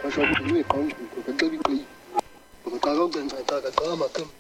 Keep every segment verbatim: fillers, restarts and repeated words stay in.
说不因为讲全部嘅都呢個，同大家正常大家講嘛咁。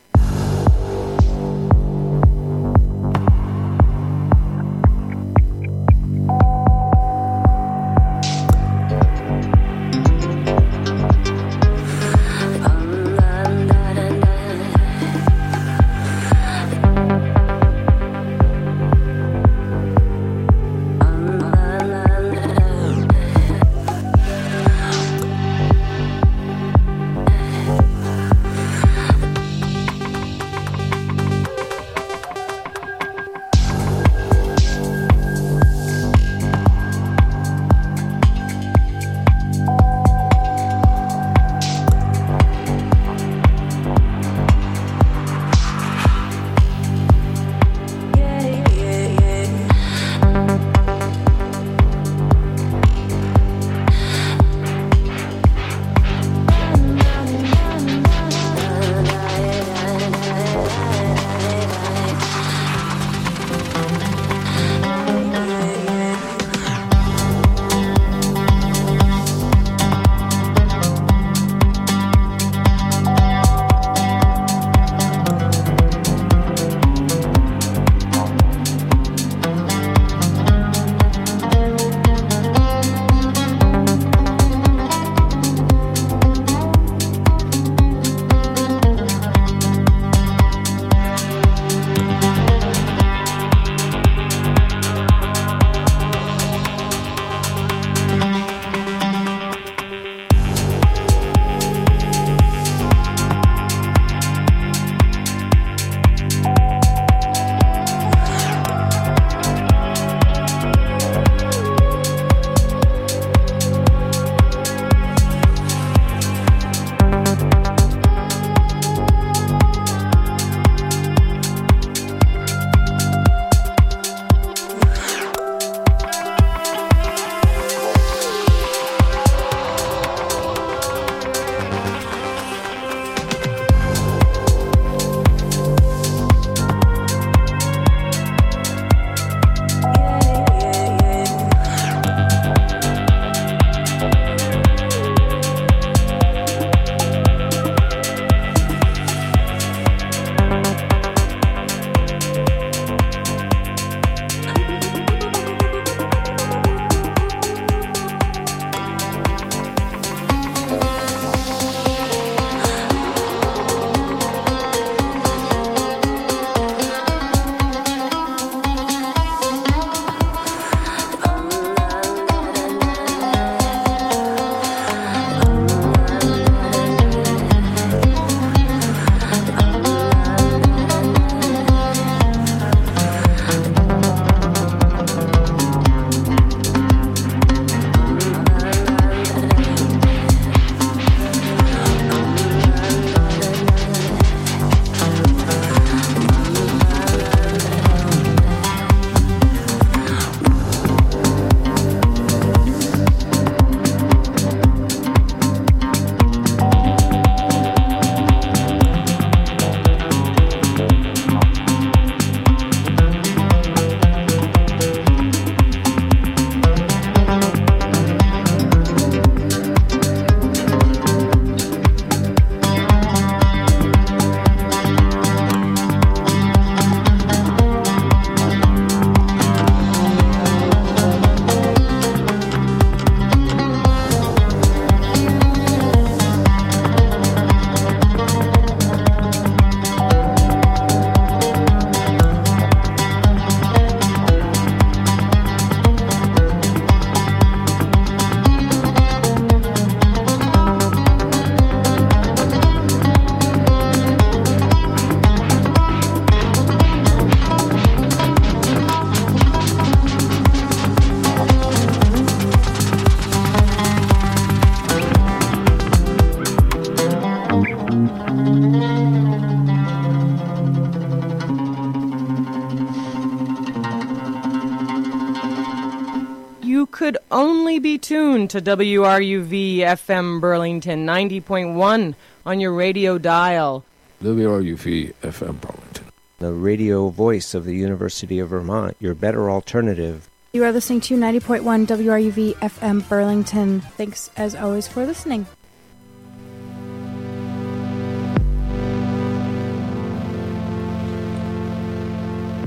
could only be tuned to W R U V F M Burlington ninety point one on your radio dial. W R U V F M Burlington, the radio voice of the University of Vermont, your better alternative. You are listening to ninety point one W R U V F M Burlington. Thanks, as always, for listening.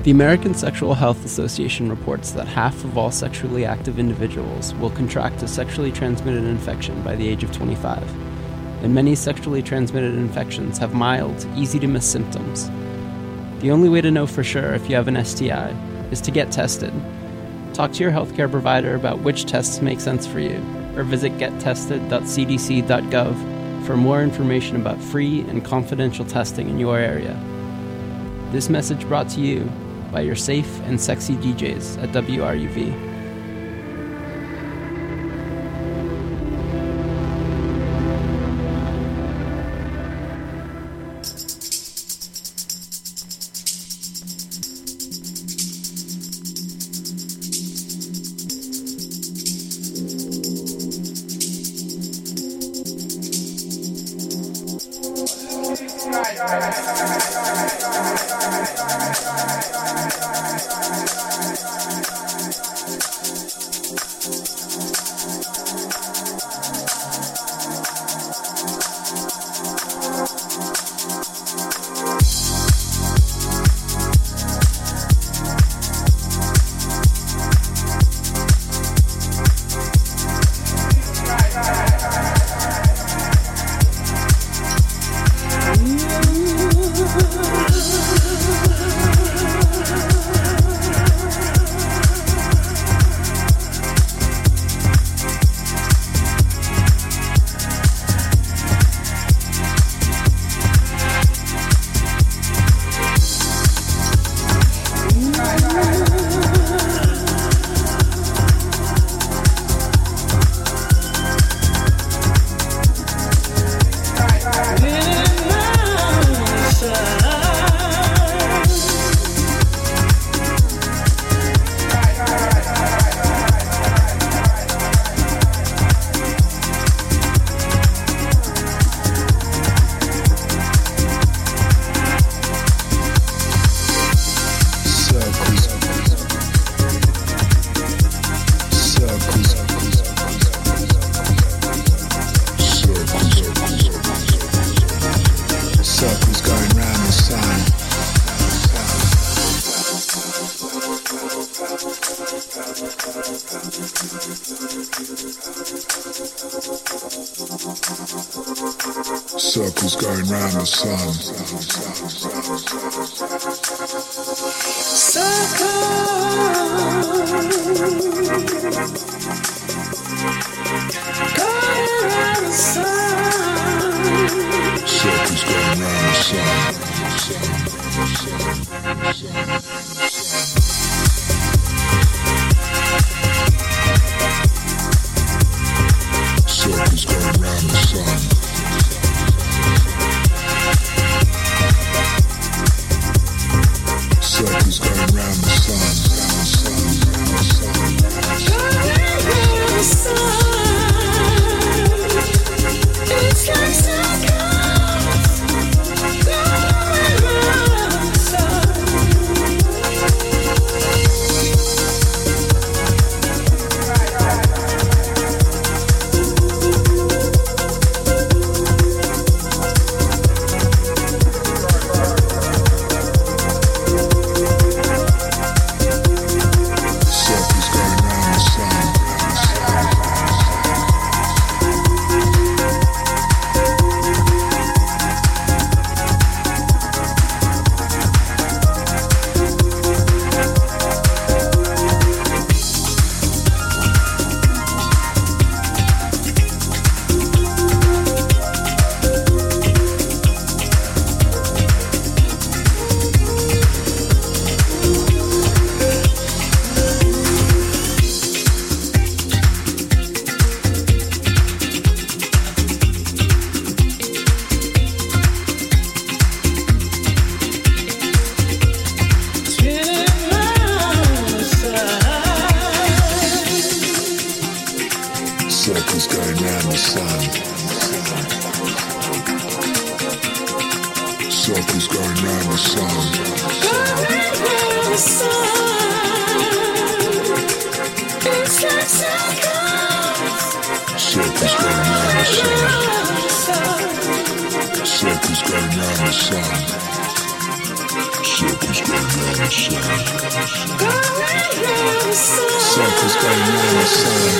The American Sexual Health Association reports that half of all sexually active individuals will contract a sexually transmitted infection by the age of twenty-five, and many sexually transmitted infections have mild, easy-to-miss symptoms. The only way to know for sure if you have an S T I is to get tested. Talk to your healthcare provider about which tests make sense for you, or visit get tested dot c d c dot gov for more information about free and confidential testing in your area. This message brought to you by your safe and sexy D Js at W R U V. Circles going round the sun. Circles going round the sun. Circles going round the sun. Circles going round the sun. It's like circles going round the sun. Circles going round the sun. Circles going round the sun. Going round the sun. It's like circles. Circles going round the sun. Circles going round the sun. Circles. Circles going round the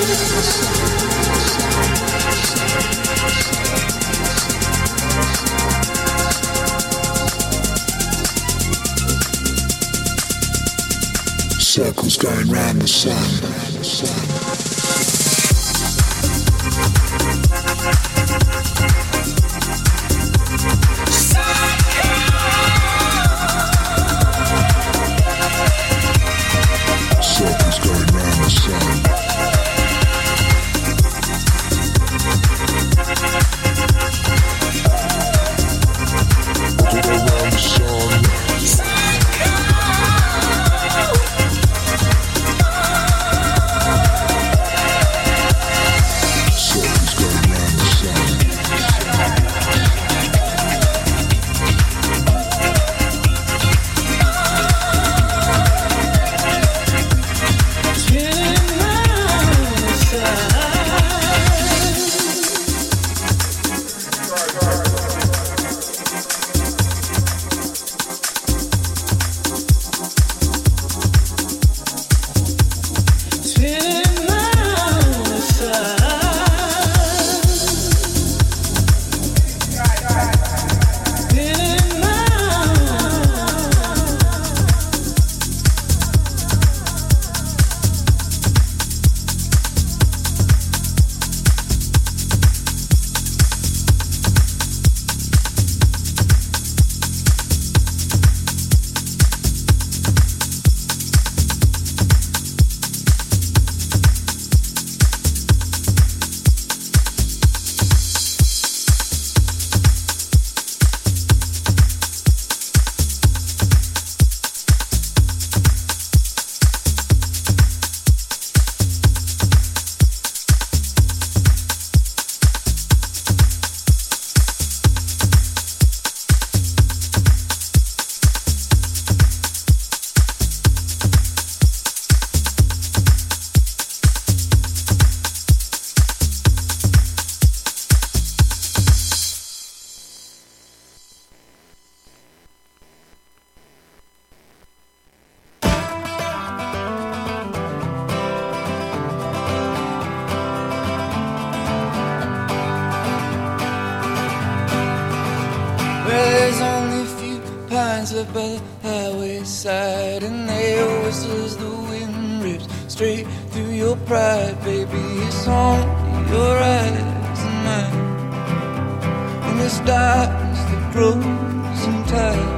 sun. Circles going round the sun. up by the highway side, and they whistles the wind rips straight through your pride, baby. It's only your eyes and mine, and the stars that grows in time.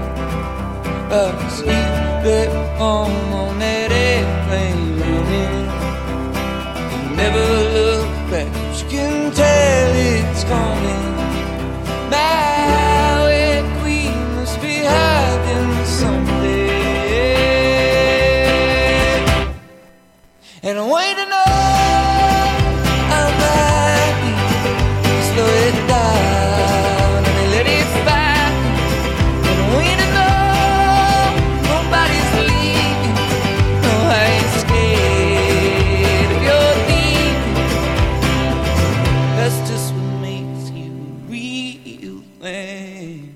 I sleep at home on that airplane running, and never look back. You can tell it's coming. My way queen must be hiding someday, and I wait to know I might be slow it down and let it find. And I wait to know nobody's leaving. No, I ain't scared of your leaving. That's just what makes you real, man.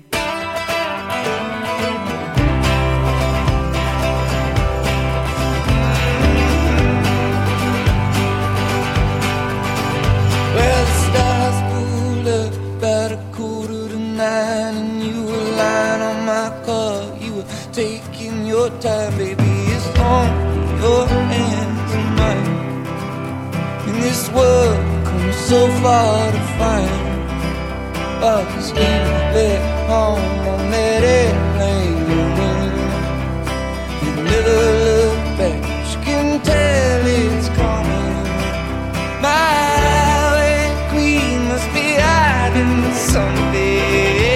Well, the stars pulled up about a quarter to nine, and you were lying on my car. You were taking your time, baby. It's on your hands and mine. In this world, come so far to find. I can sleep at home on that airplane running. You never look back. You can tell it's coming. My way queen must be hiding someday,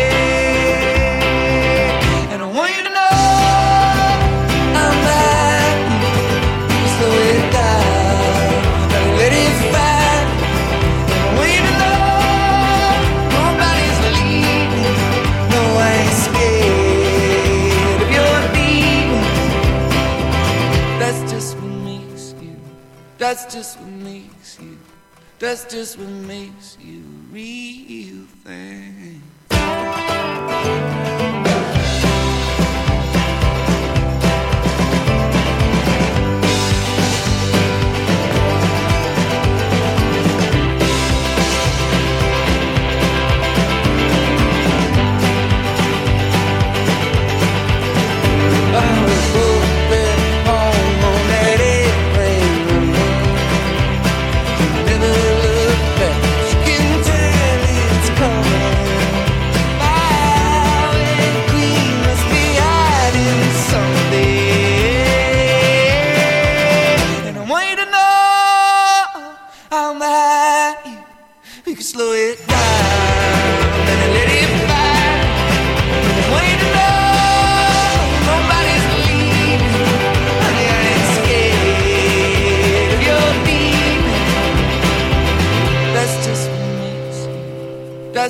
and I want you to know I'm happy. Slow it down, and let it find. And I want you to know nobody's leaving. No, I ain't scared of your leaving. That's just what makes you. That's just what makes you. That's just what makes you real thing.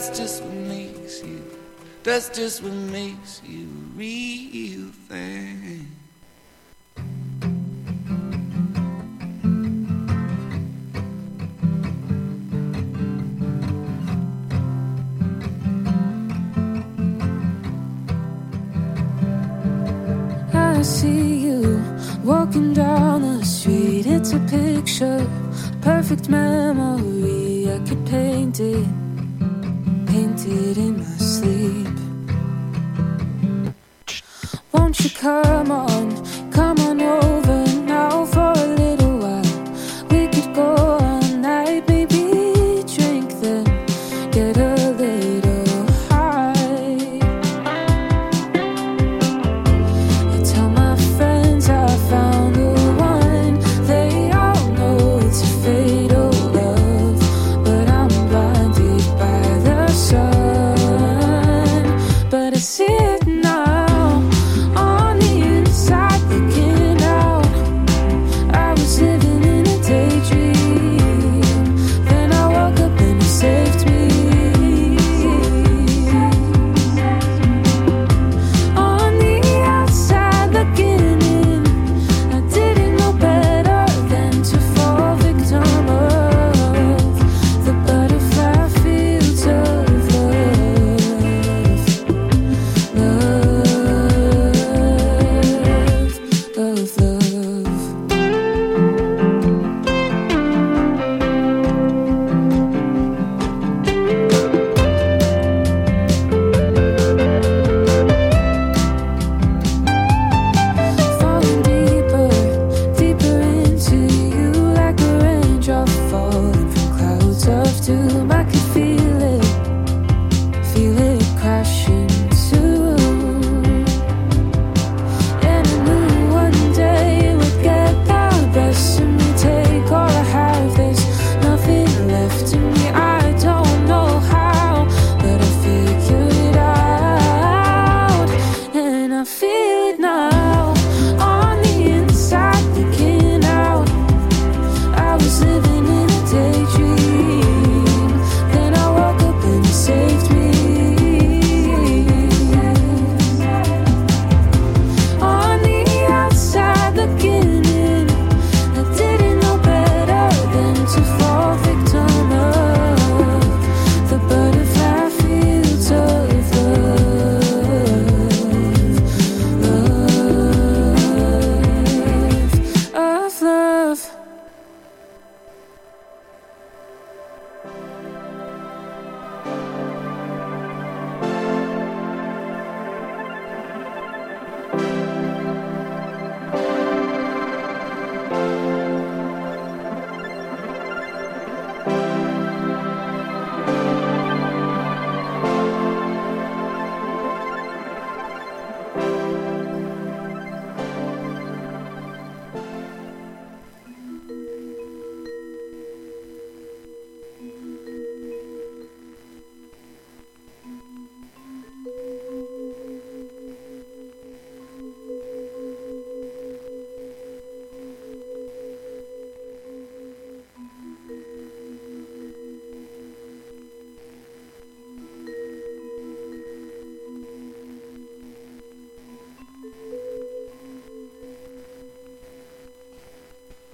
that's just what makes you, that's just what makes you a real thing. I see you walking down the street. It's a picture, perfect memory. I could paint it, paint it in my sleep. Won't you come on?